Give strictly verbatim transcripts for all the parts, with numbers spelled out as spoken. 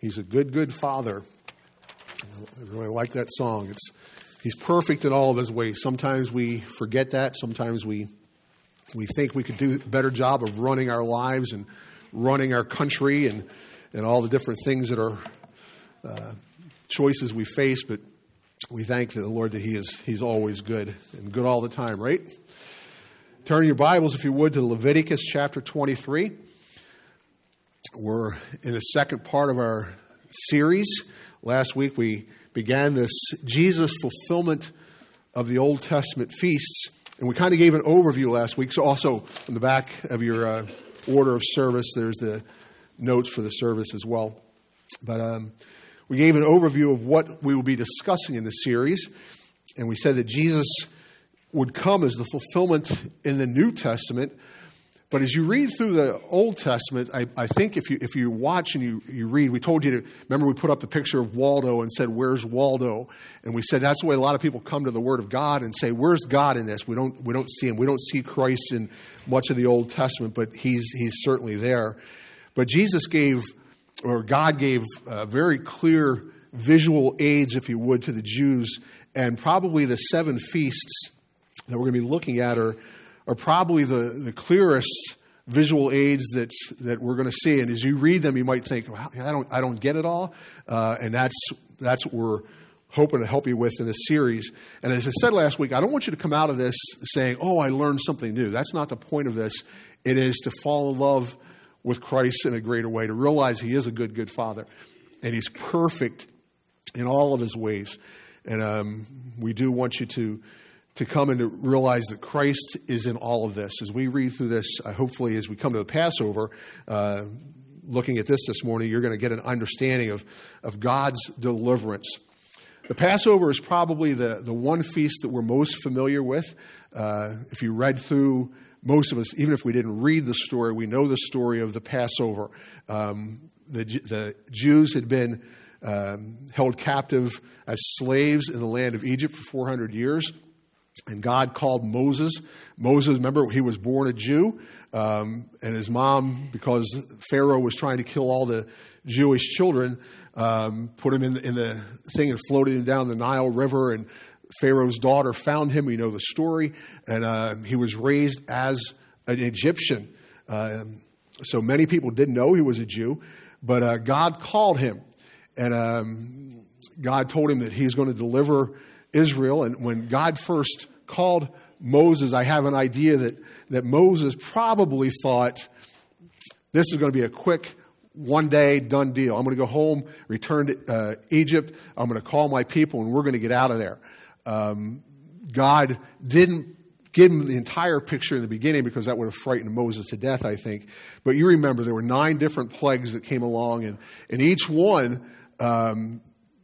He's a good, good Father. I really like that song. It's He's perfect in all of his ways. Sometimes we forget that. Sometimes we we think we could do a better job of running our lives and running our country and, and all the different things that are uh, choices we face. But we thank the Lord that He is He's always good and good all the time, right? Turn your Bibles, if you would, to Leviticus chapter twenty-three. We're in the second part of our series. Last week we began this Jesus fulfillment of the Old Testament feasts. And we kind of gave an overview last week. So also in the back of your uh, order of service, there's the notes for the service as well. But um, we gave an overview of what we will be discussing in this series. And we said that Jesus would come as the fulfillment in the New Testament. But as you read through the Old Testament, I, I think if you if you watch and you, you read, we told you to, remember we put up the picture of Waldo and said, where's Waldo? And we said that's the way a lot of people come to the Word of God and say, where's God in this? We don't we don't see Him. We don't see Christ in much of the Old Testament, but He's He's certainly there. But Jesus gave, or God gave uh, very clear visual aids, if you would, to the Jews. And probably the seven feasts that we're going to be looking at are are probably the, the clearest visual aids that that we're going to see. And as you read them, you might think, well, I don't I don't get it all. Uh, and that's that's what we're hoping to help you with in this series. And as I said last week, I don't want you to come out of this saying, oh, I learned something new. That's not the point of this. It is to fall in love with Christ in a greater way, to realize He is a good, good Father. And He's perfect in all of His ways. And um, we do want you to to come and to realize that Christ is in all of this. As we read through this, uh, hopefully as we come to the Passover, uh, looking at this this morning, you're going to get an understanding of, of God's deliverance. The Passover is probably the, the one feast that we're most familiar with. Uh, if you read through, most of us, even if we didn't read the story, we know the story of the Passover. Um, the, the Jews had been um, held captive as slaves in the land of Egypt for four hundred years. And God called Moses. Moses, remember, he was born a Jew. Um, and his mom, because Pharaoh was trying to kill all the Jewish children, um, put him in the, in the thing and floated him down the Nile River. And Pharaoh's daughter found him. We know the story. And uh, he was raised as an Egyptian. Uh, so many people didn't know he was a Jew. But uh, God called him. And um, God told him that He's going to deliver Israel. And when God first called Moses, I have an idea that, that Moses probably thought, this is going to be a quick, one-day, done deal. I'm going to go home, return to uh, Egypt. I'm going to call my people, and we're going to get out of there. Um, God didn't give him the entire picture in the beginning because that would have frightened Moses to death, I think. But you remember there were nine different plagues that came along, and, and each one um,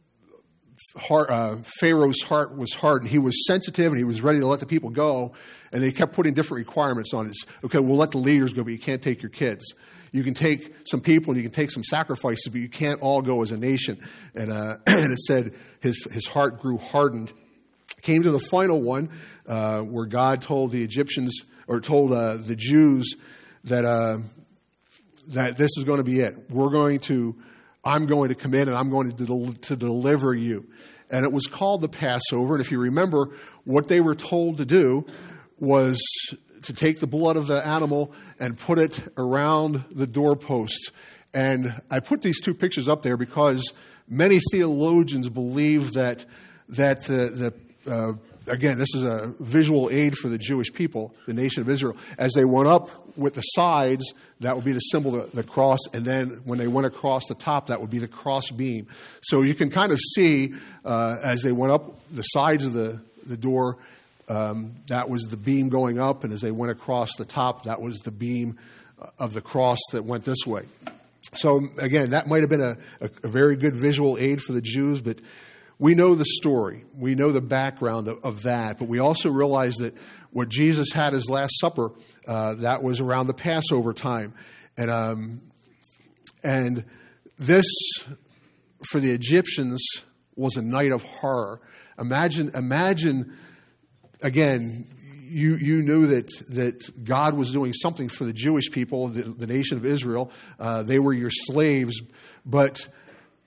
Heart, uh, Pharaoh's heart was hardened. He was sensitive and he was ready to let the people go. And they kept putting different requirements on it. Okay, we'll let the leaders go, but you can't take your kids. You can take some people and you can take some sacrifices, but you can't all go as a nation. And, uh, and it said his his heart grew hardened. Came to the final one uh, where God told the Egyptians, or told uh, the Jews that uh, that this is going to be it. We're going to I'm going to come in and I'm going to, del- to deliver you. And it was called the Passover. And if you remember, what they were told to do was to take the blood of the animal and put it around the doorposts. And I put these two pictures up there because many theologians believe that that the, the uh, again, this is a visual aid for the Jewish people, the nation of Israel. As they went up with the sides, that would be the symbol of the cross. And then when they went across the top, that would be the cross beam. So you can kind of see uh, as they went up the sides of the, the door, um, that was the beam going up. And as they went across the top, that was the beam of the cross that went this way. So again, that might have been a, a, a very good visual aid for the Jews, but we know the story. We know the background of, of that. But we also realize that what Jesus had his Last Supper, uh, that was around the Passover time. And um, and this, for the Egyptians, was a night of horror. Imagine, imagine again, you you knew that that God was doing something for the Jewish people, the, the nation of Israel. Uh, they were your slaves, but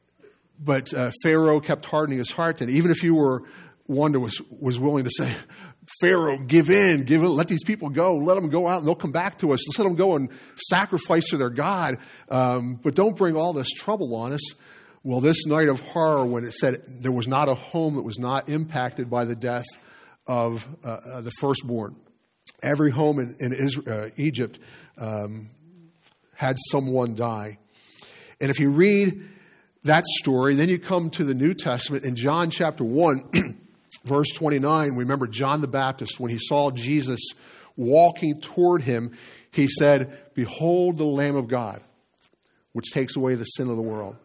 but uh, Pharaoh kept hardening his heart. And even if you were one that was, was willing to say, Pharaoh, give in, give in, let these people go, let them go out and they'll come back to us. Let's let them go and sacrifice to their God. Um, but don't bring all this trouble on us. Well, this night of horror, when it said there was not a home that was not impacted by the death of uh, uh, the firstborn. Every home in, in Israel, uh, Egypt um, had someone die. And if you read that story, then you come to the New Testament in John chapter one, verse twenty-nine. Remember John the Baptist, when he saw Jesus walking toward him, he said, "Behold the Lamb of God, which takes away the sin of the world."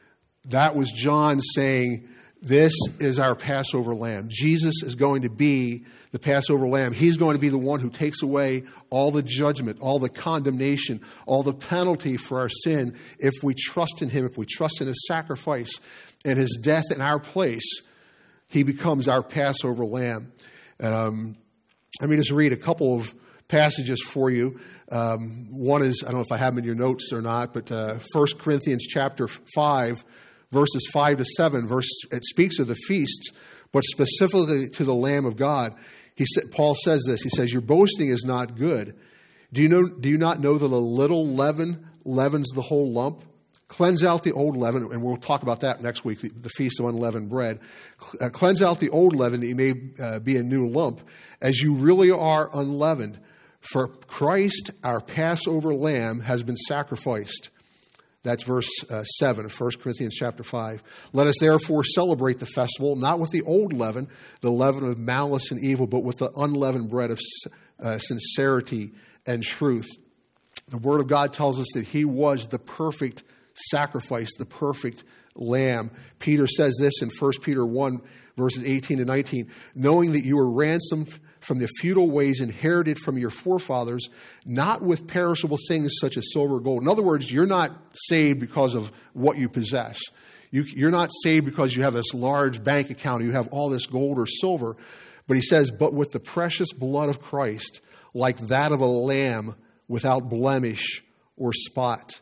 That was John saying, this is our Passover lamb. Jesus is going to be the Passover lamb. He's going to be the one who takes away all the judgment, all the condemnation, all the penalty for our sin if we trust in him, if we trust in his sacrifice and his death in our place. He becomes our Passover lamb. Um, let me just read a couple of passages for you. Um, one is, I don't know if I have them in your notes or not, but uh, First Corinthians chapter five, verses five to seven, verse, it speaks of the feasts, but specifically to the Lamb of God. He said, Paul says this, he says, your boasting is not good. Do you know? Do you not know that a little leaven leavens the whole lump? Cleanse out the old leaven, and we'll talk about that next week, the, the Feast of Unleavened Bread. Uh, cleanse out the old leaven that you may uh, be a new lump, as you really are unleavened. For Christ, our Passover lamb, has been sacrificed. That's verse uh, seven of First Corinthians chapter five. Let us therefore celebrate the festival, not with the old leaven, the leaven of malice and evil, but with the unleavened bread of uh, sincerity and truth. The Word of God tells us that he was the perfect sacrifice, the perfect lamb. Peter says this in First Peter one, verses eighteen and nineteen, knowing that you were ransomed from the futile ways inherited from your forefathers, not with perishable things such as silver or gold. In other words, you're not saved because of what you possess. You, you're not saved because you have this large bank account, or you have all this gold or silver. But he says, but with the precious blood of Christ, like that of a lamb without blemish or spot.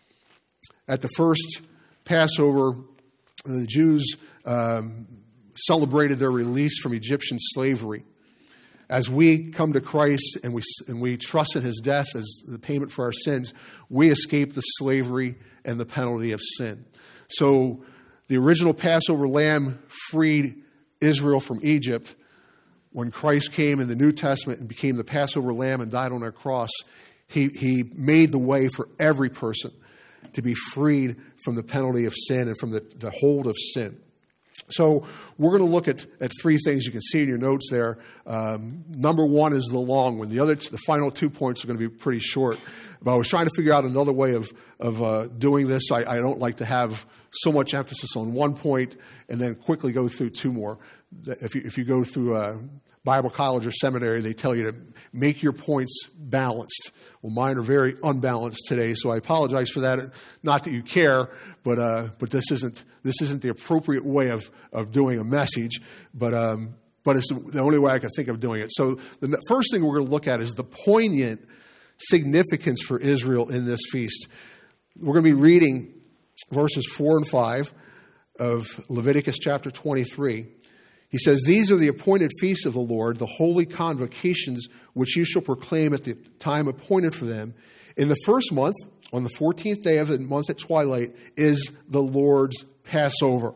At the first Passover, the Jews um, celebrated their release from Egyptian slavery. As we come to Christ and we and we trust in his death as the payment for our sins, we escape the slavery and the penalty of sin. So the original Passover lamb freed Israel from Egypt. When Christ came in the New Testament and became the Passover lamb and died on our cross, he, he made the way for every person to be freed from the penalty of sin and from the, the hold of sin. So we're going to look at, at three things you can see in your notes there. Um, number one is the long one. The other, the final two points are going to be pretty short. But I was trying to figure out another way of of uh, doing this. I, I don't like to have so much emphasis on one point and then quickly go through two more. If you, if you go through a Bible college or seminary, they tell you to make your points balanced. Well, mine are very unbalanced today, so I apologize for that. Not that you care, but uh, but this isn't this isn't the appropriate way of, of doing a message. But um, but it's the only way I can think of doing it. So the first thing we're going to look at is the poignant significance for Israel in this feast. We're going to be reading verses four and five of Leviticus chapter twenty-three. He says, these are the appointed feasts of the Lord, the holy convocations, which you shall proclaim at the time appointed for them. In the first month, on the fourteenth day of the month at twilight, is the Lord's Passover.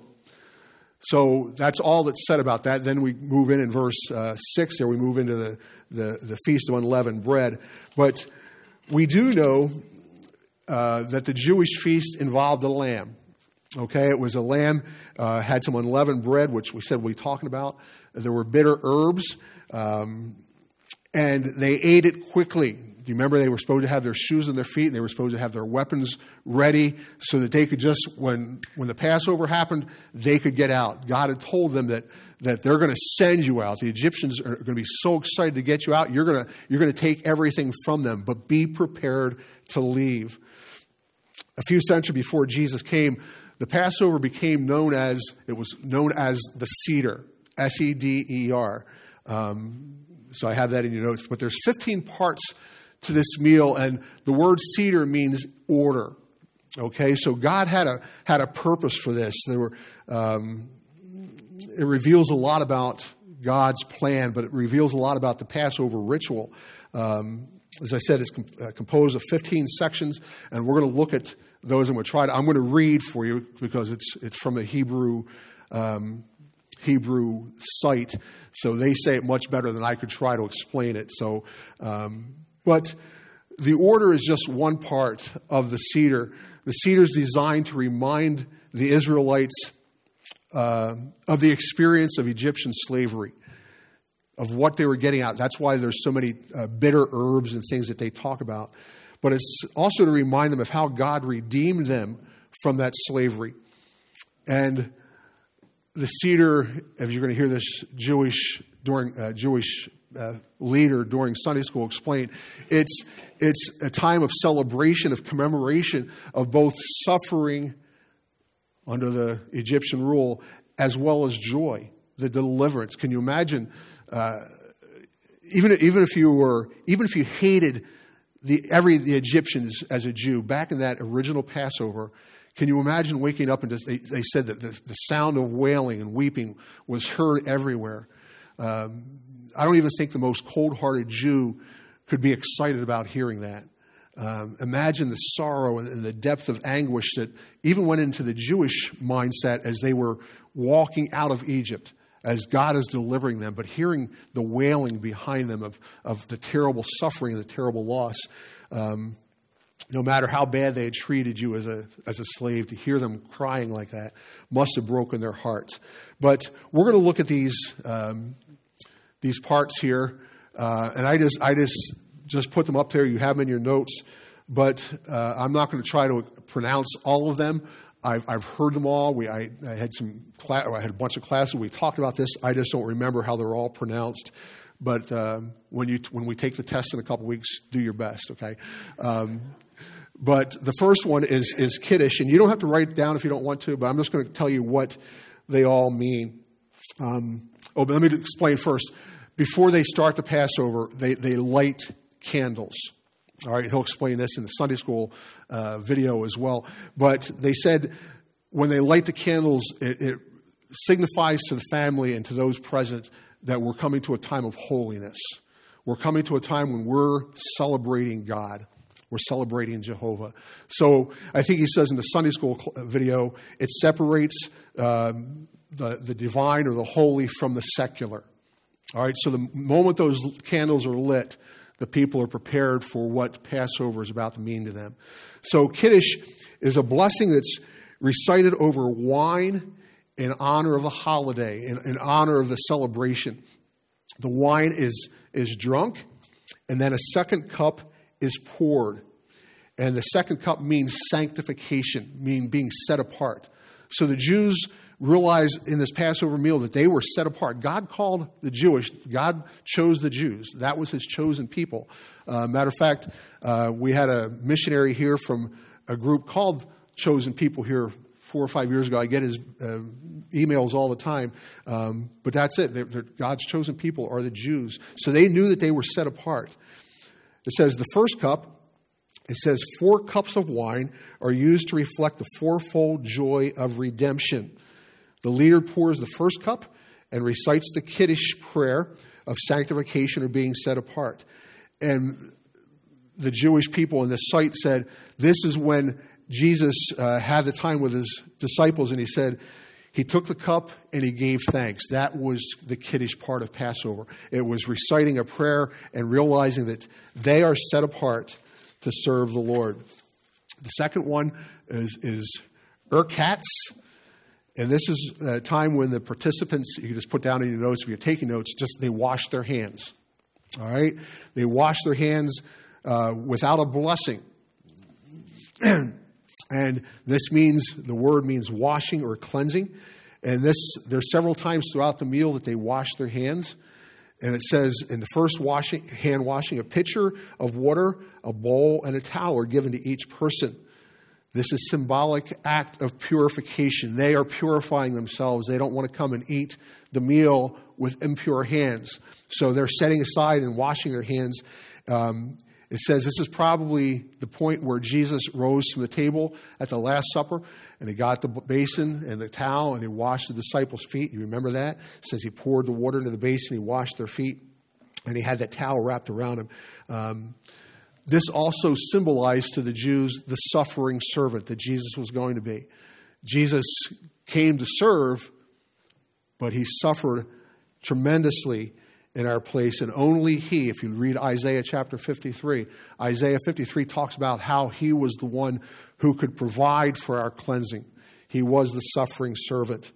So that's all that's said about that. Then we move in in verse uh, six there. We move into the, the, the Feast of Unleavened Bread. But we do know uh, that the Jewish feast involved a lamb. Okay, it was a lamb, uh, had some unleavened bread, which we said we'll be talking about. There were bitter herbs, um, and they ate it quickly. Do you remember they were supposed to have their shoes on their feet, and they were supposed to have their weapons ready so that they could just, when when the Passover happened, they could get out. God had told them that that they're going to send you out. The Egyptians are going to be so excited to get you out. You're going to you're going to take everything from them, but be prepared to leave. A few centuries before Jesus came, the Passover became known as, it was known as the Seder, S E D E R. Um, so I have that in your notes. But there's fifteen parts to this meal, and the word Seder means order. Okay, so God had a had a purpose for this. There were um, it reveals a lot about God's plan, but it reveals a lot about the Passover ritual. Um, as I said, it's com- uh, composed of fifteen sections, and we're going to look at those, and we'll try to. I'm going to read for you because it's it's from a Hebrew um, Hebrew site, so they say it much better than I could try to explain it. So, um, but the order is just one part of the Seder. The Seder is designed to remind the Israelites uh, of the experience of Egyptian slavery, of what they were getting out. That's why there's so many uh, bitter herbs and things that they talk about. But it's also to remind them of how God redeemed them from that slavery. And the Seder, as you're going to hear this Jewish during uh, Jewish uh, leader during Sunday school explain, it's it's a time of celebration, of commemoration of both suffering under the Egyptian rule as well as joy, the deliverance. Can you imagine? Uh, even even if you were even if you hated the every the Egyptians as a Jew back in that original Passover, can you imagine waking up and just, they, they said that the, the sound of wailing and weeping was heard everywhere. Um, I don't even think the most cold-hearted Jew could be excited about hearing that. Um, imagine the sorrow and, and the depth of anguish that even went into the Jewish mindset as they were walking out of Egypt, as God is delivering them, but hearing the wailing behind them of, of the terrible suffering and the terrible loss. Um, no matter how bad they had treated you as a as a slave, to hear them crying like that must have broken their hearts. But we're going to look at these um, these parts here, uh, and I just I just just put them up there. You have them in your notes, but uh, I'm not going to try to pronounce all of them. I've I've heard them all. We I, I had some class, I had a bunch of classes. We talked about this. I just don't remember how they're all pronounced. But um, when you when we take the test in a couple weeks, do your best. Okay. Um, but the first one is is Kiddush, and you don't have to write it down if you don't want to. But I'm just going to tell you what they all mean. Um, oh, but let me explain first. Before they start the Passover, they they light candles. All right, he'll explain this in the Sunday school uh, video as well. But they said when they light the candles, it, it signifies to the family and to those present that we're coming to a time of holiness. We're coming to a time when we're celebrating God. We're celebrating Jehovah. So I think he says in the Sunday school video, it separates um, the, the divine or the holy from the secular. All right, so the moment those candles are lit, the people are prepared for what Passover is about to mean to them. So Kiddush is a blessing that's recited over wine in honor of the holiday, in, in honor of the celebration. The wine is, is drunk, and then a second cup is poured. And the second cup means sanctification, meaning being set apart. So the Jews realized in this Passover meal that they were set apart. God called the Jewish, God chose the Jews. That was his chosen people. Uh, matter of fact, uh, we had a missionary here from a group called Chosen People here four or five years ago. I get his uh, emails all the time. Um, but that's it. They're, they're God's chosen people are the Jews. So they knew that they were set apart. It says the first cup, it says four cups of wine are used to reflect the fourfold joy of redemption. The leader pours the first cup and recites the Kiddush prayer of sanctification or being set apart. And the Jewish people in this site said, this is when Jesus uh, had the time with his disciples, and he said, he took the cup and he gave thanks. That was the Kiddush part of Passover. It was reciting a prayer and realizing that they are set apart to serve the Lord. The second one is, is Urkatz. And this is a time when the participants, you can just put down in your notes if you're taking notes, just they wash their hands. All right? They wash their hands uh, without a blessing. And this means, the word means washing or cleansing. And this, there's several times throughout the meal that they wash their hands. And it says in the first washing, hand washing, a pitcher of water, a bowl, and a towel are given to each person. This is a symbolic act of purification. They are purifying themselves. They don't want to come and eat the meal with impure hands. So they're setting aside and washing their hands. Um, It says this is probably the point where Jesus rose from the table at the Last Supper, and he got the basin and the towel, and he washed the disciples' feet. You remember that? It says he poured the water into the basin, he washed their feet, and he had that towel wrapped around him. Um, this also symbolized to the Jews the suffering servant that Jesus was going to be. Jesus came to serve, but he suffered tremendously in our place, and only he, if you read Isaiah chapter fifty-three, Isaiah fifty-three talks about how he was the one who could provide for our cleansing. He was the suffering servant.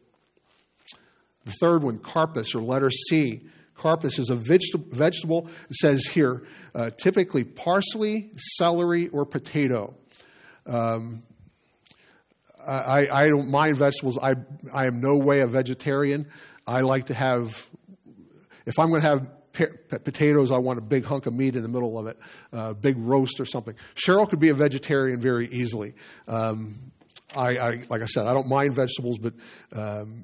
The third one, carpus, or letter C. Carpus is a vegetable, it says here, uh, typically parsley, celery, or potato. Um, I, I don't mind vegetables. I, I am no way a vegetarian. I like to have... If I'm going to have pe- potatoes, I want a big hunk of meat in the middle of it, a uh, big roast or something. Cheryl could be a vegetarian very easily. Um, I, I, like I said, I don't mind vegetables, but um,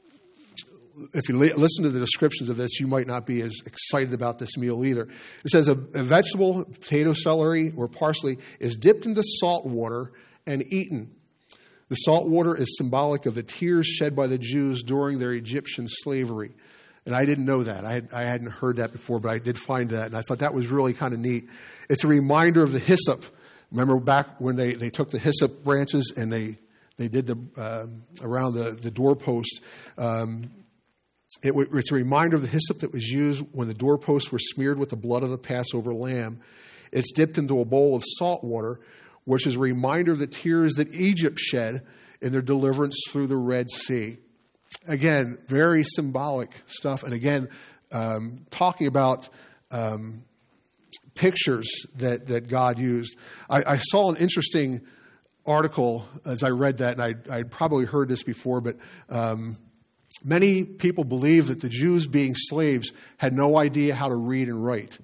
if you li- listen to the descriptions of this, you might not be as excited about this meal either. It says a, a vegetable, potato, celery, or parsley, is dipped into salt water and eaten. The salt water is symbolic of the tears shed by the Jews during their Egyptian slavery. And I didn't know that. I, had, I hadn't heard that before, but I did find that. And I thought that was really kind of neat. It's a reminder of the hyssop. Remember back when they, they took the hyssop branches and they, they did the uh, around the, the doorpost. Um, it w- it's a reminder of the hyssop that was used when the doorposts were smeared with the blood of the Passover lamb. It's dipped into a bowl of salt water, which is a reminder of the tears that Egypt shed in their deliverance through the Red Sea. Again, very symbolic stuff. And again, um, talking about um, pictures that, that God used. I, I saw an interesting article as I read that, and I, I'd probably heard this before, but um, many people believe that the Jews, being slaves, had no idea how to read and write.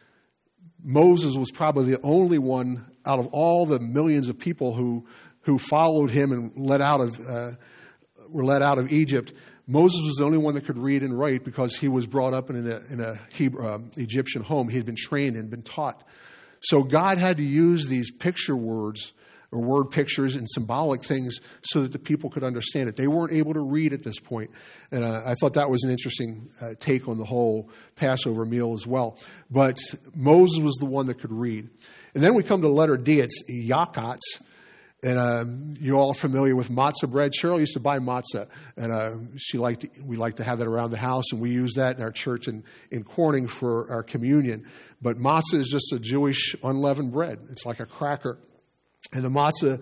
Moses was probably the only one out of all the millions of people who, who followed him and let out of... Uh, were let out of Egypt. Moses was the only one that could read and write because he was brought up in a, in a Hebrew, um, Egyptian home. He had been trained and been taught. So God had to use these picture words or word pictures and symbolic things so that the people could understand it. They weren't able to read at this point. And uh, I thought that was an interesting uh, take on the whole Passover meal as well. But Moses was the one that could read. And then we come to letter D. It's yakats. And uh, you're all familiar with matzah bread. Cheryl used to buy matzah, and uh, she liked to, we like to have that around the house, and we use that in our church in, in Corning for our communion. But matzah is just a Jewish unleavened bread. It's like a cracker. And the matzah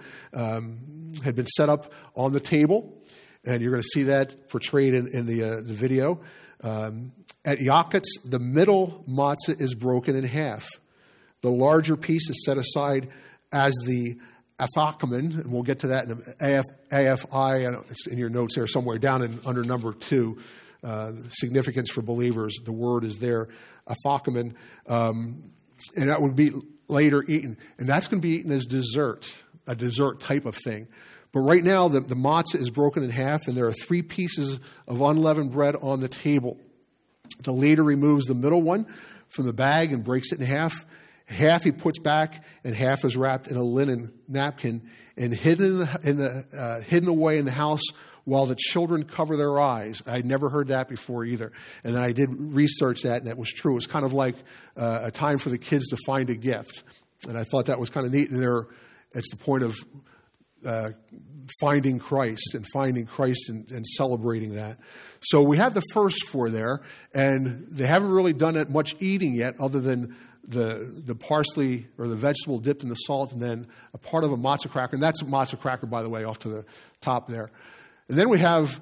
um, had been set up on the table, and you're going to see that portrayed in, in the, uh, the video. Um, at Yakats, the middle matzah is broken in half. The larger piece is set aside as the Afakaman, and we'll get to that in A F I, it's in your notes there somewhere down in under number two, uh, significance for believers. The word is there, Afakaman, um, and that would be later eaten. And that's going to be eaten as dessert, a dessert type of thing. But right now, the, the matzah is broken in half, and there are three pieces of unleavened bread on the table. The leader removes the middle one from the bag and breaks it in half. Half he puts back, and half is wrapped in a linen napkin and hidden in the, in the uh, hidden away in the house while the children cover their eyes. I'd never heard that before either. And then I did research that, and that was true. It's kind of like uh, a time for the kids to find a gift. And I thought that was kind of neat. And there, it's the point of uh, finding Christ and finding Christ and, and celebrating that. So we have the first four there, and they haven't really done that much eating yet other than the the parsley or the vegetable dipped in the salt, and then a part of a matzah cracker. And that's a matzah cracker, by the way, off to the top there. And then we have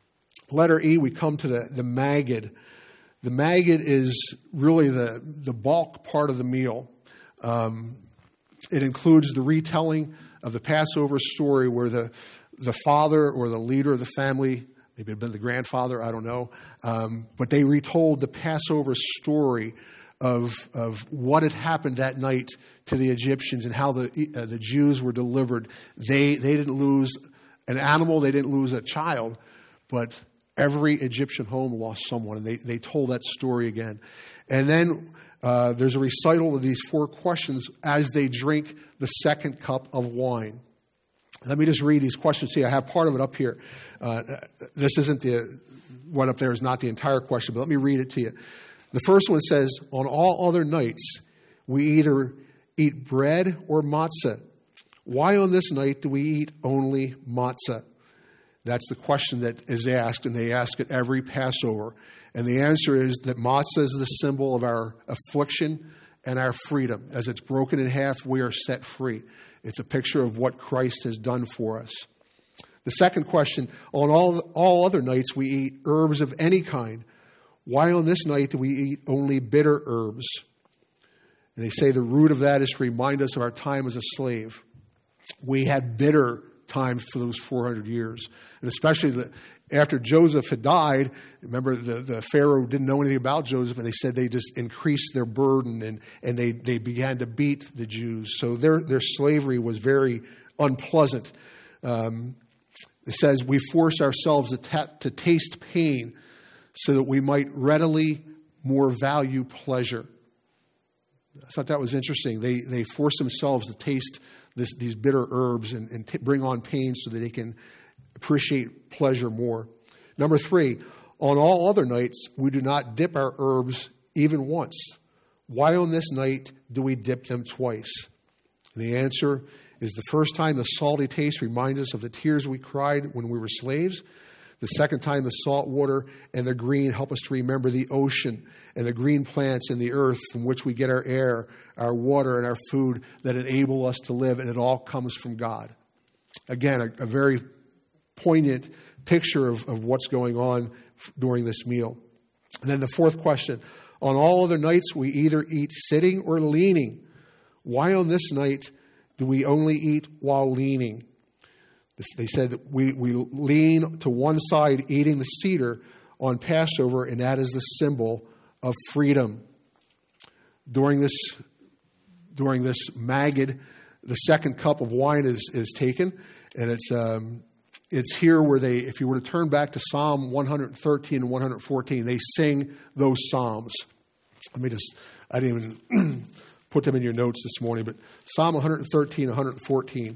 letter E. We come to the, the magid. The magid is really the, the bulk part of the meal. Um, it includes the retelling of the Passover story where the, the father or the leader of the family, maybe it had been the grandfather, I don't know, um, but they retold the Passover story Of, of what had happened that night to the Egyptians and how the uh, the Jews were delivered. They they didn't lose an animal, they didn't lose a child, but every Egyptian home lost someone, and they, they told that story again. And then uh, there's a recital of these four questions as they drink the second cup of wine. Let me just read these questions to you. I have part of it up here. Uh, this isn't the, what up there is not the entire question, but let me read it to you. The first one says, on all other nights, we either eat bread or matzah. Why on this night do we eat only matzah? That's the question that is asked, and they ask it every Passover. And the answer is that matzah is the symbol of our affliction and our freedom. As it's broken in half, we are set free. It's a picture of what Christ has done for us. The second question, on all, all other nights we eat herbs of any kind. Why on this night do we eat only bitter herbs? And they say the root of that is to remind us of our time as a slave. We had bitter times for those four hundred years. And especially the, after Joseph had died, remember the, the Pharaoh didn't know anything about Joseph, and they said they just increased their burden and, and they, they began to beat the Jews. So their, their slavery was very unpleasant. Um, it says we force ourselves to, ta- to taste pain so that we might readily more value pleasure. I thought that was interesting. They they force themselves to taste this, these bitter herbs and, and t- bring on pain so that they can appreciate pleasure more. Number three, on all other nights, we do not dip our herbs even once. Why on this night do we dip them twice? And the answer is the first time the salty taste reminds us of the tears we cried when we were slaves. The second time, the salt water and the green help us to remember the ocean and the green plants and the earth from which we get our air, our water, and our food that enable us to live, and it all comes from God. Again, a, a very poignant picture of, of what's going on f- during this meal. And then the fourth question, on all other nights we either eat sitting or leaning. Why on this night do we only eat while leaning? They said that we, we lean to one side eating the cedar on Passover, and that is the symbol of freedom. During this during this Magid, the second cup of wine is, is taken, and it's um, it's here where they, if you were to turn back to Psalm one thirteen and one fourteen, they sing those psalms. Let me just, I didn't even put them in your notes this morning, but Psalm one thirteen, one fourteen.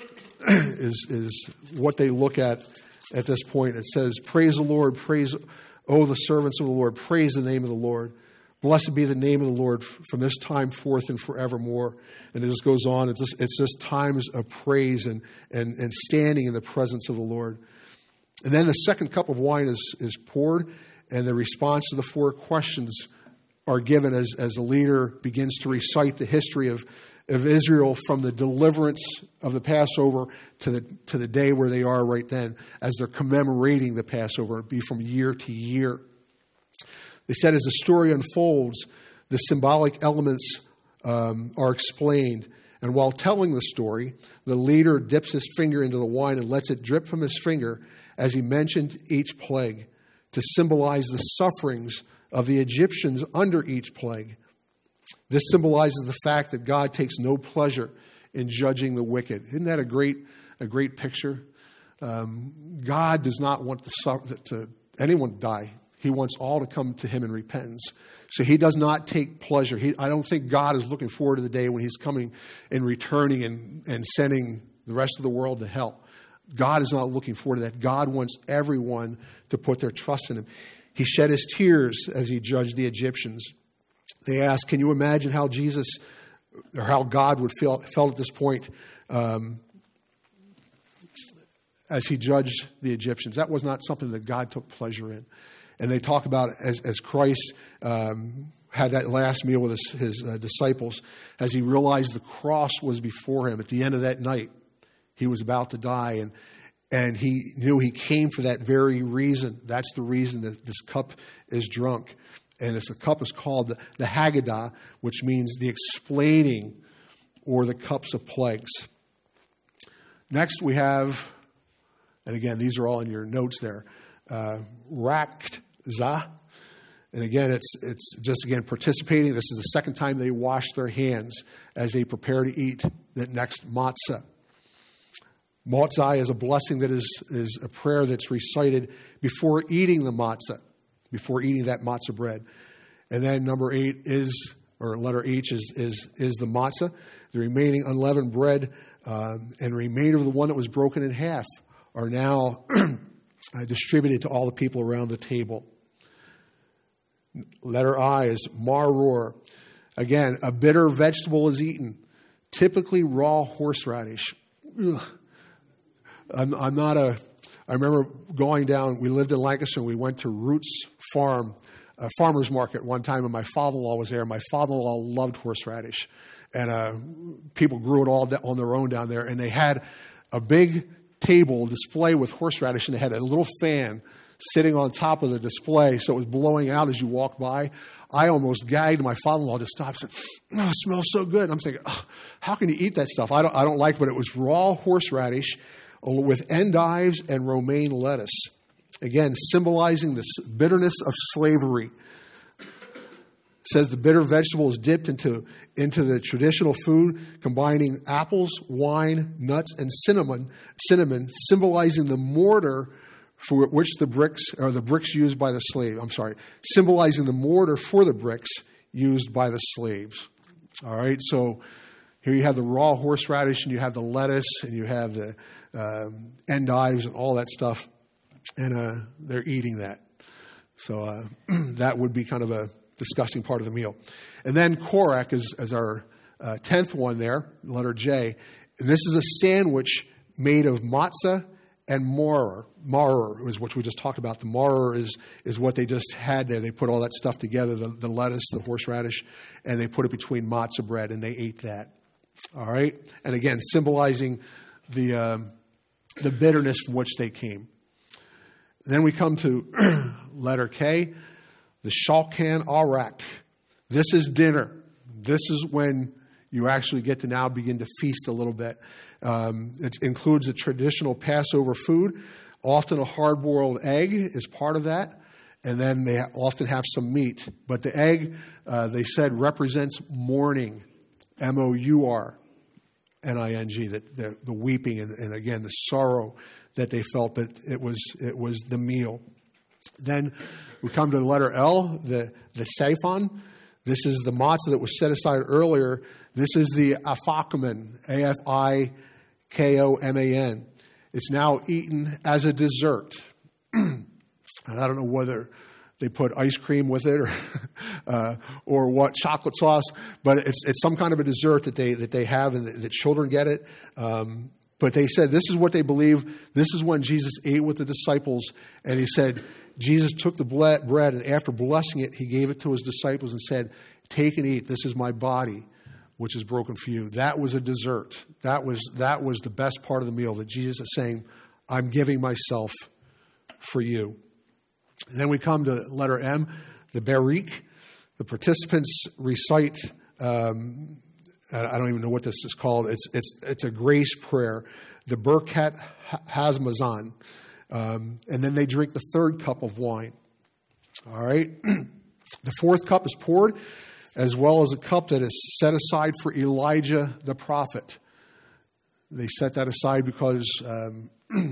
is is what they look at at this point. It says, praise the Lord, praise, oh, the servants of the Lord, praise the name of the Lord. Blessed be the name of the Lord from this time forth and forevermore. And it just goes on. It's just, it's just times of praise and, and, and standing in the presence of the Lord. And then the second cup of wine is, is poured, and the response to the four questions are given as, as the leader begins to recite the history of of Israel from the deliverance of the Passover to the to the day where they are right then, as they're commemorating the Passover. It'd be from year to year. They said as the story unfolds, the symbolic elements um, are explained. And while telling the story, the leader dips his finger into the wine and lets it drip from his finger as he mentioned each plague to symbolize the sufferings of the Egyptians under each plague. This symbolizes the fact that God takes no pleasure in judging the wicked. Isn't that a great, a great picture? Um, God does not want to, to anyone to die. He wants all to come to him in repentance. So he does not take pleasure. He, I don't think God is looking forward to the day when he's coming and returning and, and sending the rest of the world to hell. God is not looking forward to that. God wants everyone to put their trust in him. He shed his tears as he judged the Egyptians. They asked, can you imagine how Jesus or how God would feel felt at this point um, as he judged the Egyptians? That was not something that God took pleasure in. And they talk about as, as Christ um, had that last meal with his, his uh, disciples, as he realized the cross was before him at the end of that night. He was about to die, and and he knew he came for that very reason. That's the reason that this cup is drunk. And this cup is called the, the Haggadah, which means the explaining or the cups of plagues. Next we have, and again, these are all in your notes there, uh, Raktzah. And again, it's it's just, again, participating. This is the second time they wash their hands as they prepare to eat the next matzah. Matzah is a blessing that is, is a prayer that's recited before eating the matzah. Before eating that matzah bread. And then number eight is or letter H, is is, is the matzah. The remaining unleavened bread um, and remainder of the one that was broken in half are now distributed to all the people around the table. Letter I is maror. Again, a bitter vegetable is eaten, typically raw horseradish. Ugh. I'm, I'm not a... I remember going down, we lived in Lancaster, and we went to Roots Farm, a farmer's market one time, and my father-in-law was there. My father-in-law loved horseradish, and uh, people grew it all on their own down there, and they had a big table display with horseradish, and they had a little fan sitting on top of the display, so it was blowing out as you walked by. I almost gagged. My father-in-law just stopped and said, "Oh, it smells so good." And I'm thinking, oh, how can you eat that stuff? I don't, I don't like it, but it was raw horseradish with endives and romaine lettuce. Again, symbolizing the bitterness of slavery. It says the bitter vegetable is dipped into, into the traditional food, combining apples, wine, nuts, and cinnamon, cinnamon, symbolizing the mortar for which the bricks, or the bricks used by the slave. I'm sorry, symbolizing the mortar for the bricks used by the slaves. All right, so here you have the raw horseradish, and you have the lettuce, and you have the um, endives and all that stuff, and uh, they're eating that. So uh, that would be kind of a disgusting part of the meal. And then korach is, is our uh, tenth one there, letter J. And this is a sandwich made of matzah and maror. Maror is what we just talked about. The maror is, is what they just had there. They put all that stuff together, the, the lettuce, the horseradish, and they put it between matzah bread, and they ate that. All right? And again, symbolizing the um, the bitterness from which they came. And then we come to letter K, the Shulchan Aruch. This is dinner. This is when you actually get to now begin to feast a little bit. Um, it includes a traditional Passover food. Often a hard-boiled egg is part of that. And then they often have some meat. But the egg, uh, they said, represents mourning. M O U R N I N G, the, the, the weeping and, and, again, the sorrow that they felt, but it was it was the meal. Then we come to the letter L, the, the Seifon. This is the matzah that was set aside earlier. This is the Afikoman, A F I K O M A N. It's now eaten as a dessert. And I don't know whether they put ice cream with it or uh, or what, chocolate sauce, but it's it's some kind of a dessert that they that they have, and the children get it. Um, but they said this is what they believe. This is when Jesus ate with the disciples, and he said Jesus took the bread, and after blessing it, he gave it to his disciples and said, "Take and eat. This is my body, which is broken for you." That was a dessert. That was that was the best part of the meal, that Jesus is saying, "I'm giving myself for you." And then we come to letter M, the Berik. The participants recite, um, I don't even know what this is called. It's it's it's a grace prayer, the Birkat Hamazon. Um, and then they drink the third cup of wine. All right? The fourth cup is poured, as well as a cup that is set aside for Elijah the prophet. They set that aside because um,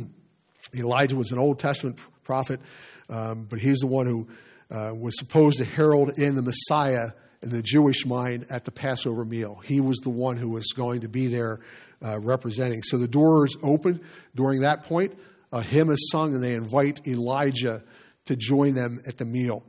Elijah was an Old Testament prophet, um, but he's the one who uh, was supposed to herald in the Messiah in the Jewish mind at the Passover meal. He was the one who was going to be there uh, representing. So the door is open during that point. A hymn is sung, and they invite Elijah to join them at the meal.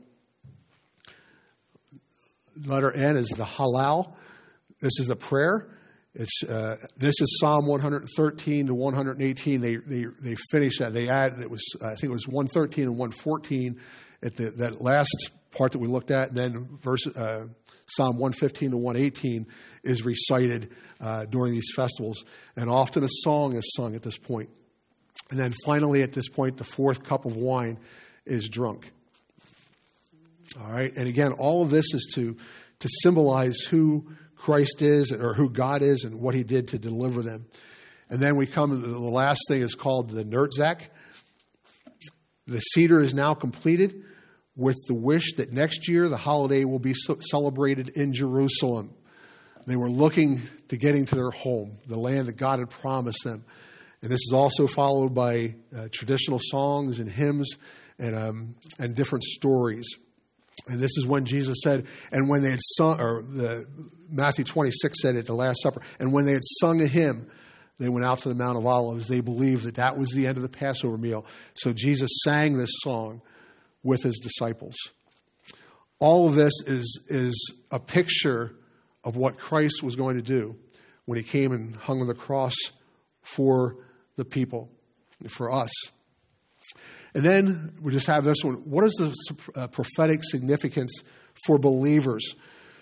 Letter N is the Hallel. This is a prayer. It's uh, this is Psalm one thirteen to one eighteen. They they they finish that. They add it was I think it was one thirteen and one fourteen at the that last part that we looked at. And then verse uh, Psalm one fifteen to one eighteen is recited uh, during these festivals, and often a song is sung at this point. And then finally, at this point, the fourth cup of wine is drunk. All right, and again, all of this is to to symbolize who Christ is, or who God is, and what he did to deliver them. And then we come to the last thing is called the Nertzak. The Seder is now completed with the wish that next year the holiday will be celebrated in Jerusalem. They were looking to getting to their home, the land that God had promised them. And this is also followed by uh, traditional songs and hymns and um, and different stories. And this is when Jesus said, and when they had sung, or the, Matthew twenty-six said at the Last Supper, and when they had sung a hymn, they went out to the Mount of Olives. They believed that that was the end of the Passover meal. So Jesus sang this song with his disciples. All of this is, is a picture of what Christ was going to do when he came and hung on the cross for the people, for us. And then we just have this one. What is the uh, prophetic significance for believers?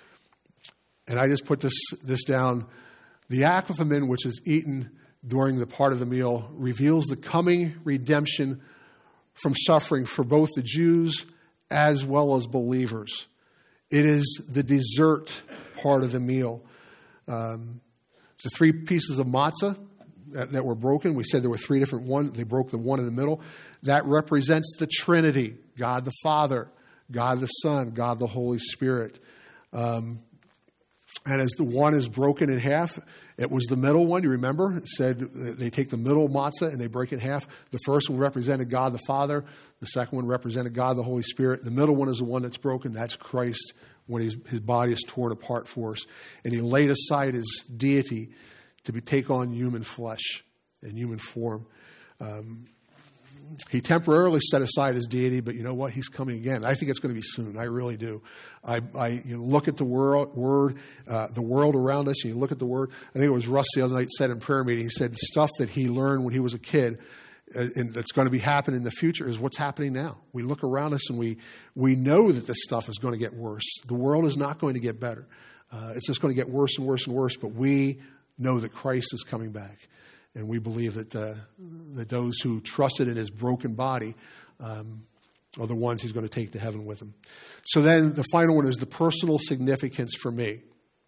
And I just put this, this down. The akophamin, which is eaten during the part of the meal, reveals the coming redemption from suffering for both the Jews as well as believers. It is the dessert part of the meal. Um, the three pieces of matzah that, that were broken. We said there were three different ones. They broke the one in the middle. That represents the Trinity, God the Father, God the Son, God the Holy Spirit. Um, and as the one is broken in half, it was the middle one, you remember? It said they take the middle matzah and they break it in half. The first one represented God the Father. The second one represented God the Holy Spirit. The middle one is the one that's broken. That's Christ when he's, his body is torn apart for us. And he laid aside his deity to be, take on human flesh and human form. Um, He temporarily set aside his deity, but you know what? He's coming again. I think it's going to be soon. I really do. I, I you look at the world, word, uh, the world around us, and you look at the word. I think it was Russ the other night said in prayer meeting, he said stuff that he learned when he was a kid uh, and that's going to be happening in the future is what's happening now. We look around us and we, we know that this stuff is going to get worse. The world is not going to get better. Uh, it's just going to get worse and worse and worse, but we know that Christ is coming back. And we believe that uh, that those who trusted in his broken body um, are the ones he's going to take to heaven with him. So then the final one is the personal significance for me.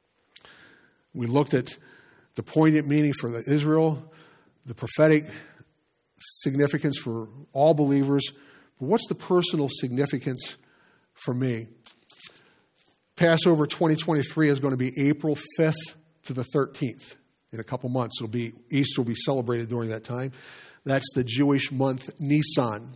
We looked at the poignant meaning for Israel, the prophetic significance for all believers. But what's the personal significance for me? Passover twenty twenty-three is going to be April fifth to the thirteenth. In a couple months, it'll be Easter will be celebrated during that time. That's the Jewish month Nisan.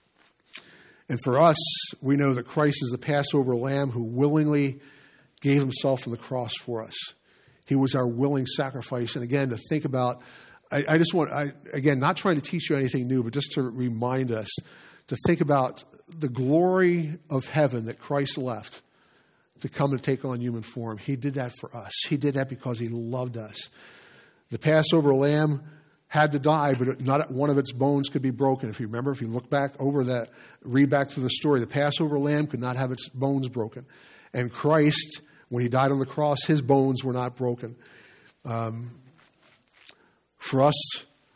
And for us, we know that Christ is the Passover lamb who willingly gave himself on the cross for us. He was our willing sacrifice. And again, to think about, I, I just want, I, again, not trying to teach you anything new, but just to remind us to think about the glory of heaven that Christ left to come and take on human form. He did that for us. He did that because he loved us. The Passover lamb had to die, but not one of its bones could be broken. If you remember, if you look back over that, read back through the story, the Passover lamb could not have its bones broken. And Christ, when he died on the cross, his bones were not broken. Um, for us,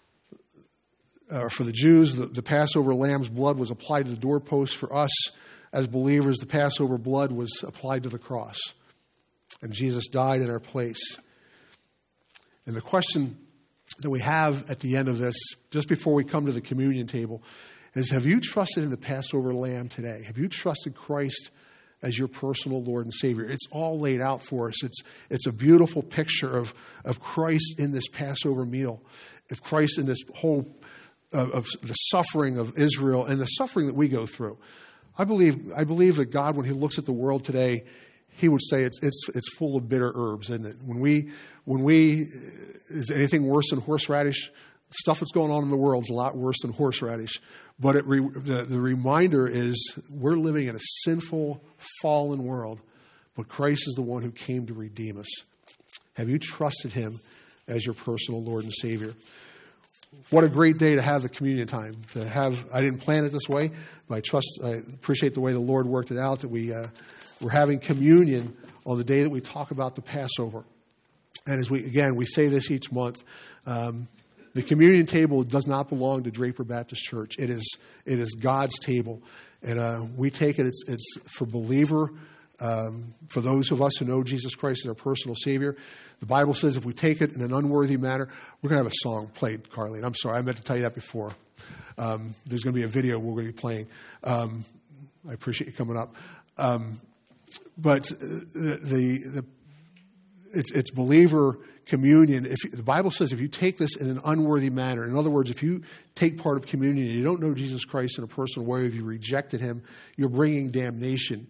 uh, for the Jews, the, the Passover lamb's blood was applied to the doorpost. For us, as believers, the Passover blood was applied to the cross. And Jesus died in our place. And the question that we have at the end of this, just before we come to the communion table, is have you trusted in the Passover lamb today? Have you trusted Christ as your personal Lord and Savior? It's all laid out for us. It's it's a beautiful picture of, of Christ in this Passover meal, of Christ in this whole, of, of the suffering of Israel and the suffering that we go through. I believe I believe that God, when he looks at the world today, he would say it's it's it's full of bitter herbs, isn't it? When we when we is anything worse than horseradish? Stuff that's going on in the world is a lot worse than horseradish. But it re, the, the reminder is we're living in a sinful, fallen world, but Christ is the one who came to redeem us. Have you trusted him as your personal Lord and Savior? What a great day to have the communion time. To have, I didn't plan it this way, but I trust, I appreciate the way the Lord worked it out, that we, uh, we're having communion on the day that we talk about the Passover. And as we, again, we say this each month, um, the communion table does not belong to Draper Baptist Church. It is, it is God's table. And uh, we take it, it's, it's for believer, um, for those of us who know Jesus Christ as our personal Savior. The Bible says if we take it in an unworthy manner, we're going to have a song played, Carlene. I'm sorry, I meant to tell you that before. Um, there's going to be a video we're going to be playing. Um, I appreciate you coming up. Um, but the, the, the it's, it's believer communion. If the Bible says if you take this in an unworthy manner, in other words, if you take part of communion and you don't know Jesus Christ in a personal way, if you rejected him, you're bringing damnation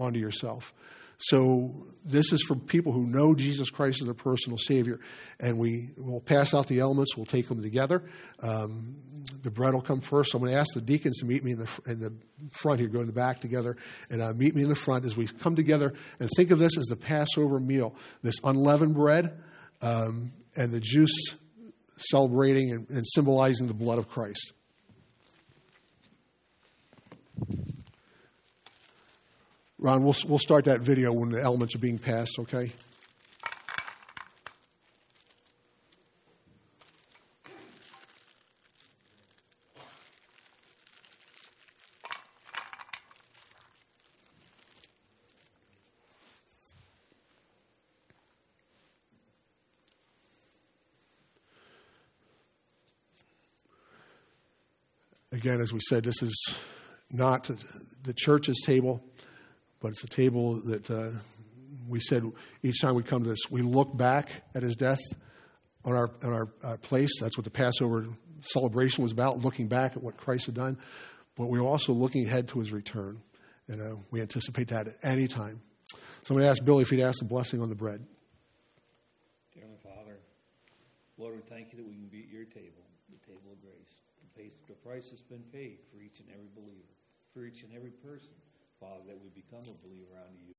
onto yourself. So this is for people who know Jesus Christ as their personal Savior. And we will pass out the elements. We'll take them together. Um, the bread will come first. So I'm going to ask the deacons to meet me in the, in the front here, go in the back together, and uh, meet me in the front as we come together and think of this as the Passover meal, this unleavened bread um, and the juice celebrating and, and symbolizing the blood of Christ. Ron, we'll we'll start that video when the elements are being passed, okay? Again, as we said, this is not the church's table, but it's a table that uh, we said each time we come to this, we look back at his death on our on our uh, place. That's what the Passover celebration was about, looking back at what Christ had done. But we're also looking ahead to his return. And uh, we anticipate that at any time. So I'm going to ask Billy if he'd ask the blessing on the bread. Dear Heavenly Father, Lord, we thank you that we can be at your table, the table of grace. The, pace, the price has been paid for each and every believer, for each and every person, Father, that we become a believer unto you.